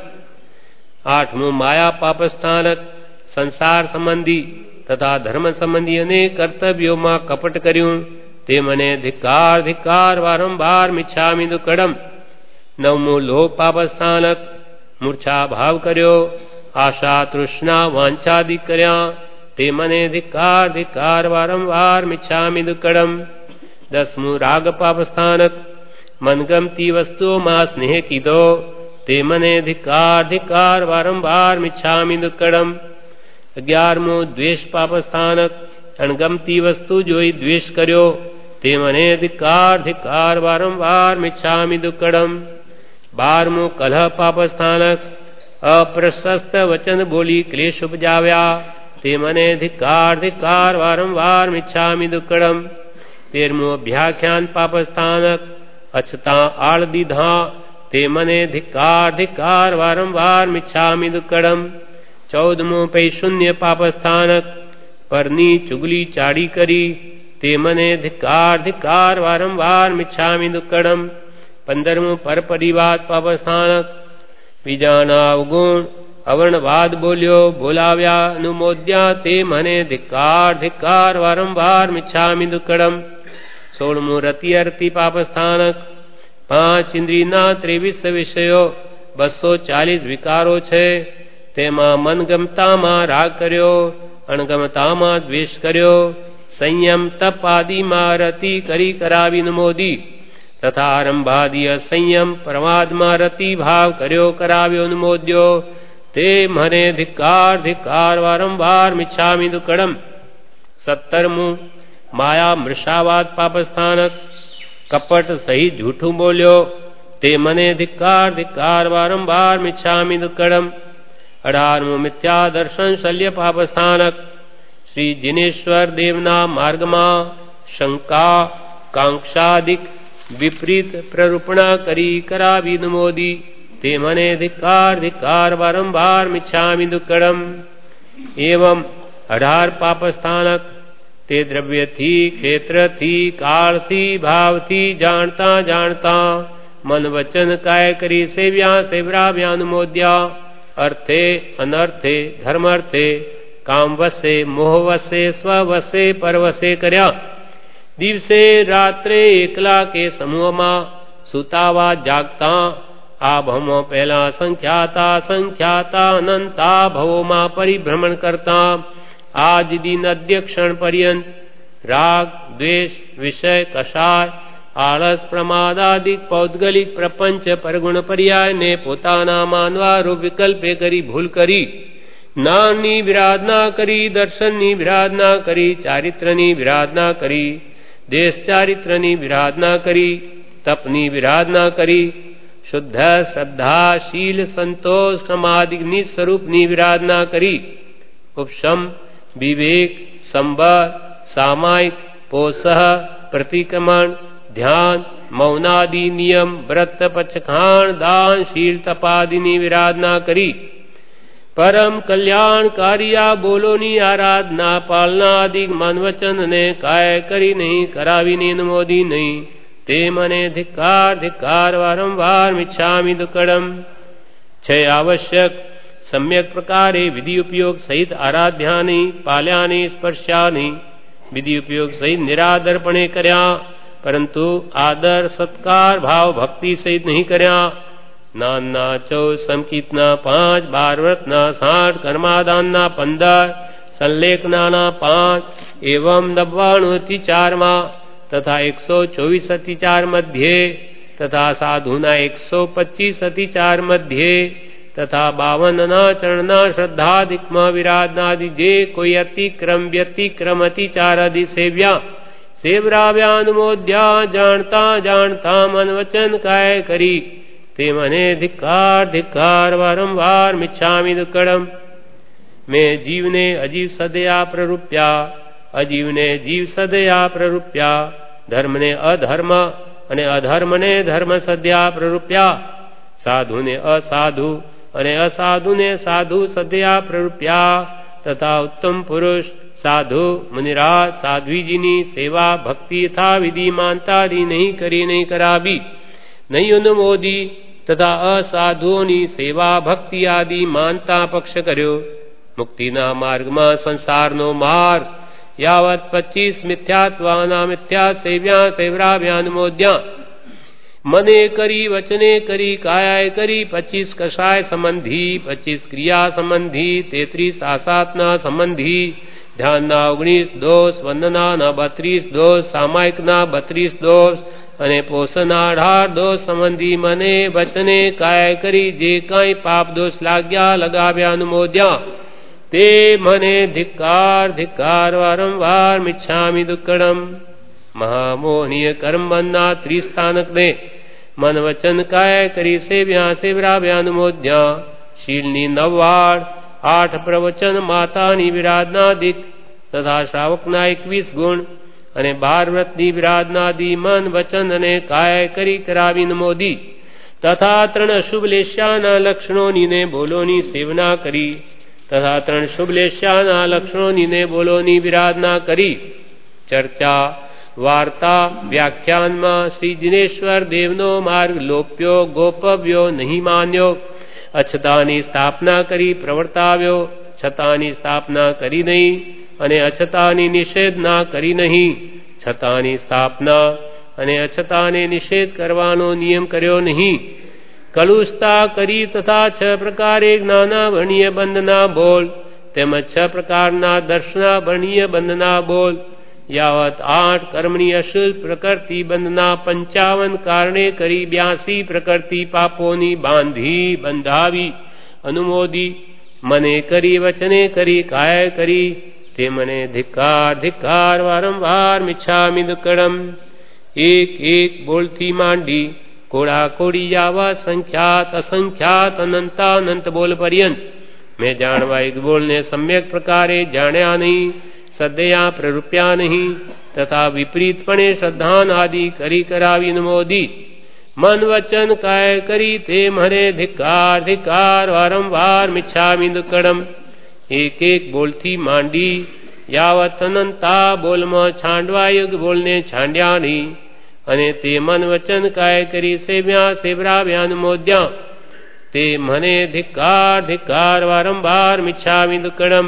આઠમું માયા પાપસ્થાનક, સંસાર સંબંધી તથા ધર્મ સંબંધી અનેક કર્તવ્યોમાં કપટ કર્યું. તે મને ધિક્કાર ધિક્કાર વારંવાર મિચ્છામિ દુક્કડમ. નવમું લોભ પાપસ્થાનક, મૂર્છા ભાવ કર્યો, આશા તૃષ્ણા વાંછાદિ કર્યા. તે મને ધિક્કાર ધિક્કાર વારંવાર મિચ્છામિ દુક્કડમ. દસમું રાગ પાપસ્થાનક, મનગમતી વસ્તુઓમાં સ્નેહ કીધો. તે મને ધિક્કાર ધિક્કાર વારંવાર મિચ્છામિ દુક્કડમ. 11મું દ્વેષ પાપસ્થાનક, અણગમતી વસ્તુ જોઈ દ્વેષ કર્યો. તે મને ધિક્કાર ધિક્કાર વારંવાર મિચ્છામિ દુક્કડમ. 12મું કલહ પાપસ્થાનક, અપ્રશસ્ત વચન બોલી ક્લેશ ઉપજાવ્યા તે મને ધિક્કાર ધિક્કાર વારંવાર મિચ્છામિ દુક્કડમ. 13મું અભ્યાખ્યાન પાપસ્થાનક અછતા આળ દીધા તે મને ધિક્કાર ધિક્કાર વારંવાર મિચ્છામિ દુક્કડમ. 14મું પૈશુન્ય પાપસ્થાનક પરની ચુગલી ચાડી કરી તે મને ધિક્કાર ધિક્કાર વારંવાર મિચ્છામિ દુક્કડમ. 15મું પરપરિવાદ પાપસ્થાનક બીજાના અવગુણ અવર્ણવાદ બોલ્યો બોલાવ્યા અનુમોદ્યા તે મને ધિક્કાર ધિક્કાર વારંવાર મિચ્છામિ દુક્કડમ. 16મું રતિઅર્થી પાપસ્થાનક 5 ઇન્દ્રિયના 23 વિષયો 240 વિકારો છે તેમાં મનગમતામાં રાગ કર્યો અણગમતામાં દ્વેષ કર્યો સંયમ તપ આદિમાં રતિ કરી કરાવી અનુમોદી તથા આરંભાદિય સંયમ પ્રમાદમાં રતિ ભાવ કર્યો કરાવ્યો અનુમોદ્યો તે મને ધિક્કાર ધિક્કાર વારંવાર મિચ્છામિ દુક્કડમ. 17મું માયા મૃષાવાદ પાપસ્થાનક કપટ સહિત જૂઠું બોલ્યો તે મને ધિક્કાર ધિક્કાર વારંવાર મિચ્છામિ દુક્કડમ. 18મું મિથ્યા દર્શન શલ્ય પાપસ્થાનક શ્રી જિનેશ્વર દેવના માર્ગમાં શંકા કાંક્ષાદિક વિપરીત પ્રરૂપણા કરી કરાવી અનુમોદી તે મને ધિક્કાર ધિક્કાર વારંવાર મિચ્છામિ દુક્કડમ. એવમ 18 પાપસ્થાનક તે દ્રવ્યથી ક્ષેત્રથી કાળથી ભાવથી જાણતા જાણતા મન વચન કાય કરી સેવ્યા સેવરાવ્યા અનુમોદ્યા અર્થે અનર્થે ધર્માર્થે કામ વસે મોહ વસે સ્વ વસે પરવસે કર્યા. દિવસે રાત્રે એકલા કે સમૂહમાં સુતાવા જાગતા આ ભવમાં પહેલા સંખ્યાતા સંખ્યાતા અનંતા ભવોમાં પરિભ્રમણ કરતા આજ દિન અધ્યક્ષણ પર્યંત રાગ દ્વેષ વિષય કષાય આળસ પ્રમાદાદિક પૌદ્ગલિક પ્રપંચ પરગુણ પર્યાયને પોતાના માનવારૂપ વિકલ્પે કરી ભૂલ કરી જ્ઞાનની વિરાધના કરી દર્શનની વિરાધના કરી ચારિત્રની વિરાધના કરી દેશ ચારિત્રની વિરાધના કરી તપની વિરાધના કરી શુદ્ધ શ્રદ્ધા શીલ સંતોષ સમાધિની સ્વરૂપની વિરાધના કરી ઉપશમ વિવેક સંબર સામાયિક પોષ પ્રતિક્રમણ ધ્યાન મૌનાદિ નિયમ વ્રત પચખાણ દાન શીલ તપાદિની વિરાધના કરી પરમ કલ્યાણકારી આ બોલોની આરાધના પાલના આદિ મન વચન ને કાય કરી નહીં કરાવીને અનુમોદી નહીં તે મને ધિક્કાર ધિક્કાર વારંવાર મિચ્છામિ દુક્કડમ. 6 આવશ્યક સમ્યક પ્રકારે વિધિ ઉપયોગ સહિત આરાધ્યાની પાલ્યાની સ્પર્શ્યાની વિધિ ઉપયોગ સહિત નિરાદરપણે કર્યા પરંતુ આદર સત્કાર ભાવ ભક્તિ સહિત નહીં કર્યા. નાનના 14 સમકીતના 5 12 વ્રતના 60 કર્માદાનના 15 સંલેખનાના 5 એવમ 99 4માં તથા 124 4 મધ્યે તથા સાધુના 125 4 મધ્યે તથા 52ના ચરણના શ્રદ્ધાદિકમાં વિરાધનાદિ જે કોઈ અતિક્રમ વ્યતિક્રમ અતિચારાદિ સેવ્યા સેવરાવ્યા અનુમોદ્યા જાણતા જાણતા મન વચન કાય કરી તે મને ધિક્કાર ધિક્કાર વારંવાર મિચ્છામિ દુક્કડમ. મેં જીવને અજીવ સદયા પ્રરૂપ્યા અજીવને જીવ સદયા પ્રરૂપ્યા ધર્મને અધર્મ અને અધર્મને ધર્મ સદયા પ્રરૂપ્યા સાધુને અસાધુ અને અસાધુને સાધુ સદયા પ્રરૂપ્યા તથા ઉત્તમ પુરુષ સાધુ મુનિરાજ સાધ્વીજીની સેવા ભક્તિ યથા વિધિ માનતાદી નહીં કરી નહીં કરાવી નહીં અનુમોદી તથા અસાધુઓની સેવા ભક્તિ આદિ માનતા પક્ષ કર્યો. મુક્તિના માર્ગમાં સંસારનો માર્ગ યાવત 25 મિથ્યાત્વાના મિથ્યા સેવ્યા સેવરાવ્યા અનુમોદ્યા મને કરી વચને કરી કાયાએ કરી 25 કષાય સંબંધી 25 ક્રિયા સંબંધી 33 આસાતના સંબંધી ધ્યાનના 19 દોષ વંદનાના 32 દોષ સામાયિકના 32 દોષ અને પોષના 18 દોષ સંબંધી મને વચને કાય કરી જે કાંઈ પાપ દોષ લાગ્યા લગાવ્યા અનુમોદ્યા તે મને ધિક્કાર ધિક્કાર વારંવાર મિચ્છામિ દુક્કડમ. મહામોહનીય કર્મબંધના 30 સ્થાનકને મન વચન કાય કરી સેવ્યા સેવરાવ્યા અનુમોદ્યા શીલની 9 વાળ, 8 પ્રવચન, માતાની વિરાધનાદિક તથા શ્રાવકના 21 ગુણ અને 12 વ્રતની વિરાધનાદિ મન વચન અને કાય કરી કરાવીને મોદી તથા 3 શુભ લેશ્યાના લક્ષણોની ને બોલોની સેવના કરી તથા 3 શુભ લેશ્યાના લક્ષણોની ને બોલોની વિરાધના કરી ચર્ચા વાર્તા વ્યાખ્યાનમાં શ્રી દિનેશ્વર દેવનો માર્ગ લોપ્યો ગોપવ્યો નહીં માન્યો, અછતાની સ્થાપના કરી પ્રવર્તાવ્યો, છતાની સ્થાપના કરી નહીં અને અછતાની નિષેધ ના કરી નહીં, છતાની સ્થાપના અને અછતાને નિષેધ કરવાનો નિયમ કર્યો નહીં, કલુષતા કરી તથા 6 પ્રકારે જ્ઞાનાભરણીય બંધના બોલ તેમજ 6 પ્રકારના દર્શનાભરણીય બંધના બોલ, યાવત 8 કર્મની અશુદ્ધ પ્રકૃતિ બંધના 55 કારણે કરી 82 પ્રકૃતિ પાપોની બાંધી બંધાવી અનુમોદી, મને કરી વચને કરી કાય કરી તે મને ધિક્કાર ધિક્કાર વારંવાર મિચ્છામિ દુક્કડમ. એક એક બોલથી માંડી કોડા કોડી યાવા સંખ્યાત અસંખ્યાત અનંતાનંત બોલ પર્યંત મેં જાણવા એક બોલને સમ્યક પ્રકારે જાણ્યા નહીં, સદયા પ્રરૂપ્યા નહીં તથા વિપરીતપણે શ્રદ્ધાન આદિ કરી કરાવી મોદી, મન વચન કાય કરી તે મને ધિક્કાર ધિક્કાર વારંવાર મિચ્છામિ દુક્કડમ. એક એક બોલથી માંડી યાવત અનંતા બોલમાં છાંડવાયુગ બોલને છાંડ્યા નહીં અને તે મન વચન કાય કરી સેવ્યા સેવરાવ્યાન મોદ્યા તે મને ધિક્કાર ધિક્કાર વારંવાર મિચ્છામિ દુક્કડમ.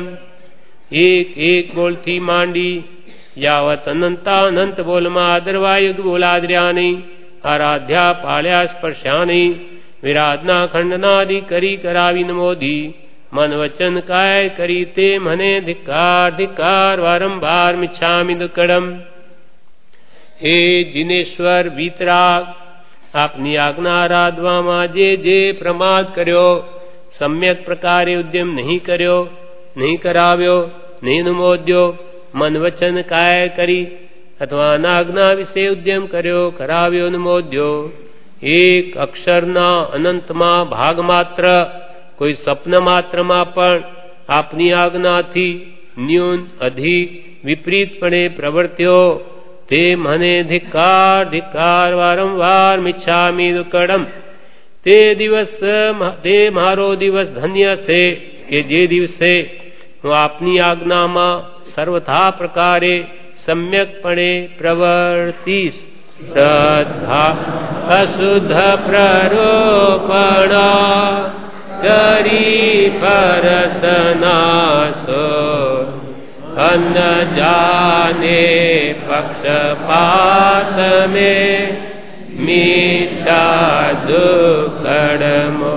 એક એક બોલથી માંડી યાવત અનંતાનંત બોલમાં આદરવાયુગ બોલાદર્યા નહીં, આરાધ્યા પાળ્યા સ્પર્શ્યા નહીં, વિરાધના ખંડનાદિ કરી કરાવીને મોદી, મન વચન કાય કરી તે મને ધિક્કાર ધિક્કાર વારંવાર મિચ્છામિ દુક્કડમ. હે જિનેશ્વર વીતરાગ, આપની આજ્ઞા આરાધવામાં જે પ્રમાદ કર્યો, સમ્યક પ્રકારે ઉદ્યમ નહીં કર્યો, નહીં કરાવ્યો, નહીં અનુમોદ્યો, મન વચન કાય કરી અથવા અનાજ્ઞા વિશે ઉદ્યમ કર્યો, કરાવ્યો, અનુમોદ્યો, એક અક્ષરના અનંતમાં ભાગ માત્ર કોઈ સ્વપ્ન માત્રમાં પણ આપની આજ્ઞાથી ન્યૂન અધિક વિપરીતપણે પ્રવર્ત્યો તે મને ધિક્કાર ધિક્કાર વારંવાર મિચ્છામિ દુક્કડમ. તે મારો દિવસ ધન્ય છે કે જે દિવસે હું આપની આજ્ઞામાં સર્વથા પ્રકારે સમ્યકપણે પ્રવર્તીશ. શ્રદ્ધા અશુદ્ધ પ્રરોપણા કરી પરસનાસો અન્ન જાને પક્ષપાત મેં મીઠા દુક્કડમો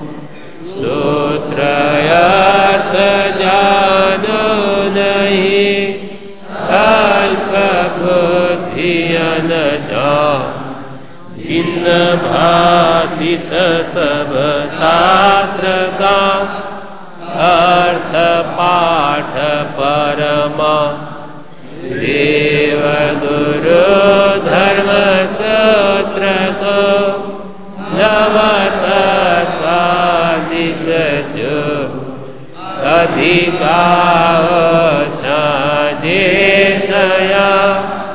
સૂત્રયર્થ જાનો નહીં અલ્પ બુદ્ધિયન ચિન્ન ભાષિત સબ શાસ્ત્ર કા અર્થ પાઠ પરમા દેવ ગુરુ ધર્મ સૂત્ર કો નવતત્વાદિક જો અધિકાર સાજે સયા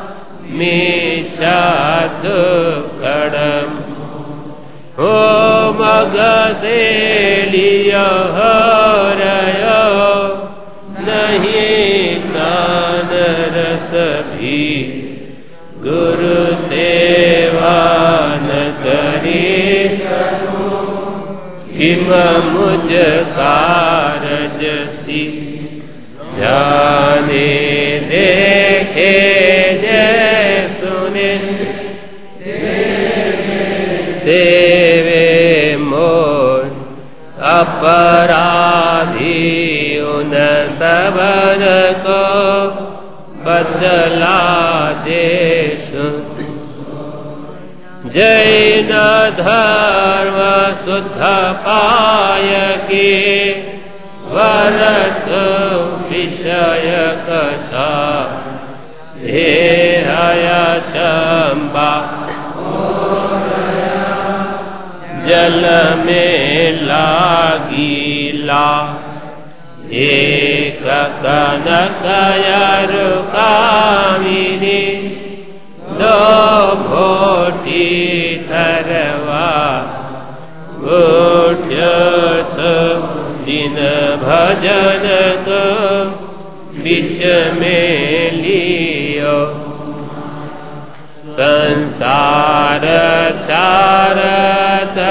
મિચ્છા દુક્કડમ. હો મગસેલિય હરયો નહીં જ્ઞાન રસ ભી ગુરુ સેવાન કરી કિમ મુજ કારજસી જાને દેખે જે સુને સેવે મોર अपराधी उन सबन को बदला देशु। जैन धर्म शुद्ध पाय के वरत विषय कसा ध्येय चंबा जल में लागीला एक कनकयरु कामिनी दो भोटी ठरवा उठ्यथ दिन भजन को बीच में लियो संसार चारत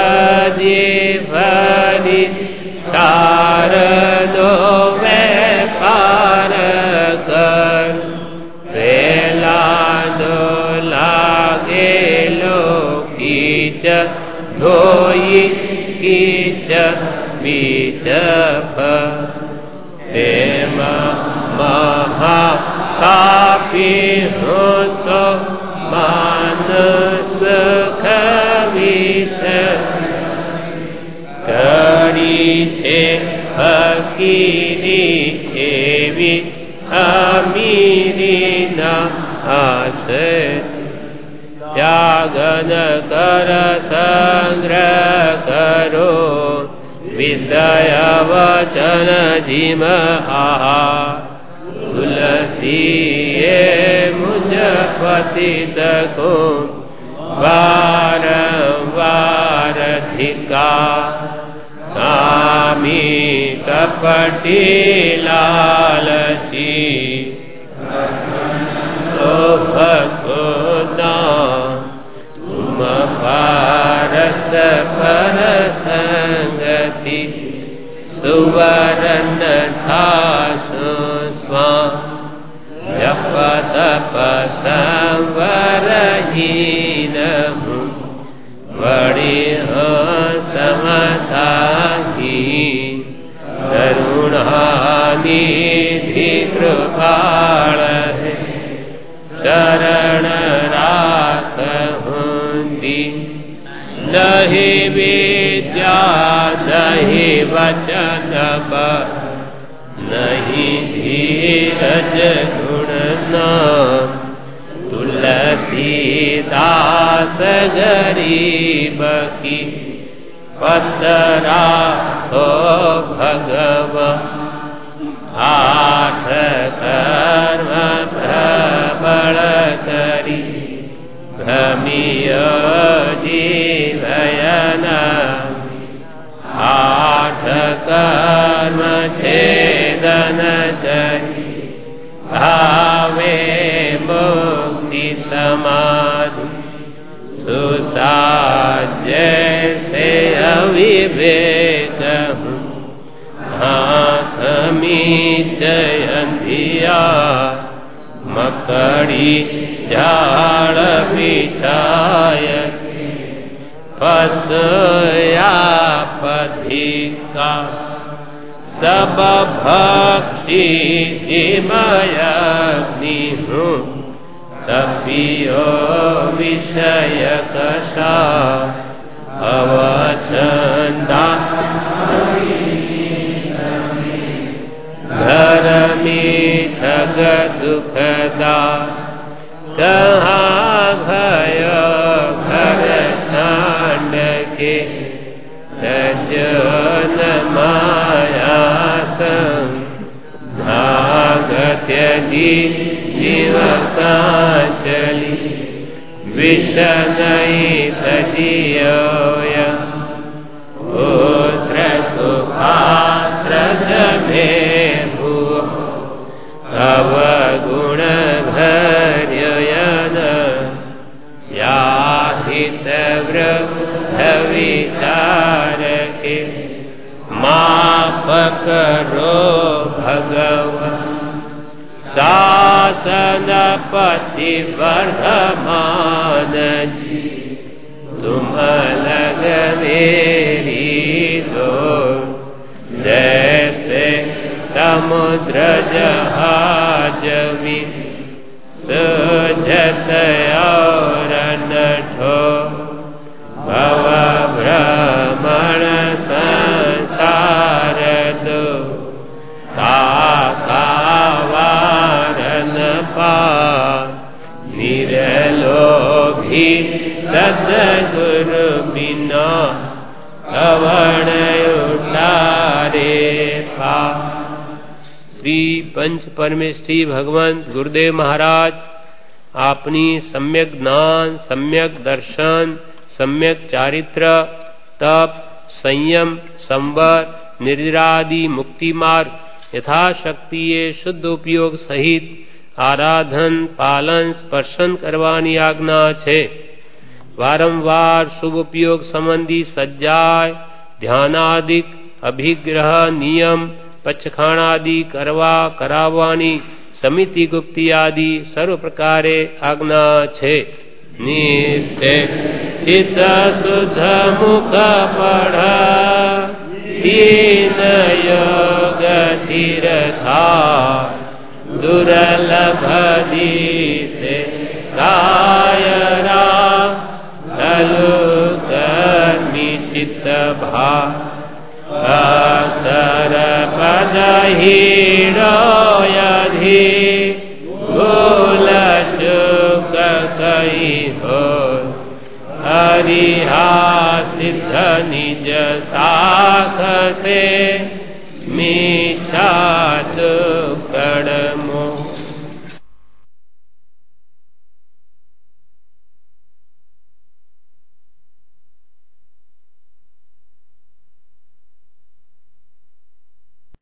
जीवनी चार दो व्यापार कर वेला दो लागे लो कीच धोई कीच बीच प्रेम महा कापी हो तो मानस खविष करी छे फकीरी एवी अमीरी न आस त्यागन कर संग्रह करो विषय वचन जिम आहा तुलसी मुझ पतित को बारंबार धिका कामी कपटी लालची तो भगोदा तुम पारस पर संगति सुवर्ण ठासु स्वाम जप तप संवरहीन बड़ी समताही करुणानिधि कृपाल शरण राखहुंदी नहीं विद्या नहीं वचन नहीं धीरज गुण नाम तुलसीदास गरीब की पतरा हो भगवान आठ कर्म प्रबल करी भ्रमिय जीवयना आठ कर्म छेदन करी भावे मुक्ति समाधि सुसाध्य से अविवेक हाथ मीचयंधिया मकड़ी झाड़ बिछाय पसया पथिका सब भक्षी जिमयग्नि हूँ तपियो विषय कषा अवचंदा घर में ठग दुखदा कहाँ भयो घर छांड के सजन माया संग भागत्य जीव चली विष नहीं तजियोय पुत्र सुपात्र में भूव अवगुण भर्ययन याहित वृद्ध विचार के माफ करो भगवान शासन पति वर्धमान जी तुम लग मेरी दो जैसे समुद्र जहाज में सुझत और नठो भव भ्रमण संसार दो ताकावारन पा निरलोभी सद्गुरु बिना कवण पंच परमेष्ठी भगवंत गुरुदेव महाराज अपनी सम्यक ज्ञान, सम्यक दर्शन, सम्यक चारित्र, तप, संयम, संवर, निर्जरादि मुक्ति मार्ग यथाशक्ति शुद्ध उपयोग सहित आराधन, पालन, स्पर्शन करवानी आज्ञा छे। वारंवार शुभ उपयोग संबंधी सज्जाय, ध्यानादिक, अभिग्रह, नियम, पचखाणादि करवा करावવાની समिति गुप्ती आदि सर्व प्रकारे आज्ञा छे। निस्ते चित्त शुद्ध मुख पढ़ दीन योग तीर्था दुर्लभ दीसे कायरा तलु कर्मी चित्त भा सर पद हीरोयधि भूल चुक कई हो हरिहा सिद्ध निज साख से मीठा